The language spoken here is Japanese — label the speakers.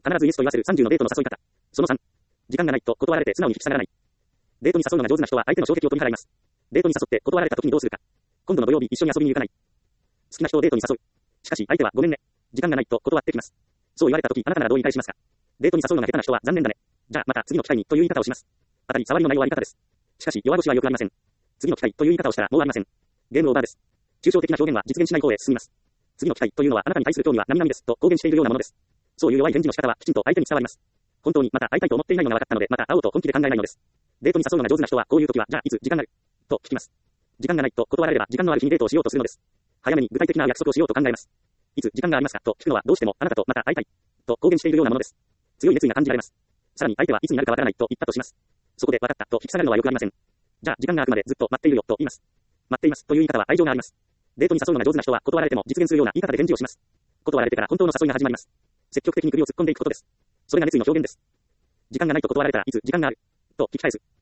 Speaker 1: 必ずイエスと言わせる30のデートの誘い方。その3。時間がないと断られて素直に引き下がらない。デートに誘うのが上手な人は相手の衝撃を取り払います。デートに誘って断られた時にどうするか。今度の土曜日一緒に遊びに行かない。好きな人をデートに誘う。しかし相手はごめんね。時間がないと断ってきます。そう言われた時あなたならどう言い返しますか。デートに誘うのが下手な人は残念だね。じゃあまた次の機会にという言い方をします。当たり障りのない終わり方です。しかし弱腰はよくありません。次の機会という言い方をしたらもうありません。ゲームオーバーです。抽象的な表現は実現しない方へ進みます。次の機会というのはあなたに対する興味は何々ですと公言しているようなものです。そういう弱い返事の仕方はきちんと相手に伝わります。本当にまた会いたいと思っていないのが分かったのでまた会おうと本気で考えないのです。デートに誘うのが上手な人はこういう時はじゃあいつ時間があると聞きます。時間がないと断られれば時間のある日にデートをしようとするのです。早めに具体的な約束をしようと考えます。いつ時間がありますかと聞くのはどうしてもあなたとまた会いたいと公言しているようなものです。強い熱意が感じられます。さらに相手はいつになるかわからないと言ったとします。そこで分かったと引き下がるのはよくありません。じゃあ時間が空くまでずっと待っているよと言います。待っていますという言い方は愛情があります。デートに誘うのが上手な人は断られても実現するような言い方で返事をします。断られてから本当の誘いが始まります。積極的に首を突っ込んでいくことです。それが熱意の表現です。時間がないと断られたらいつ時間があると聞き返す。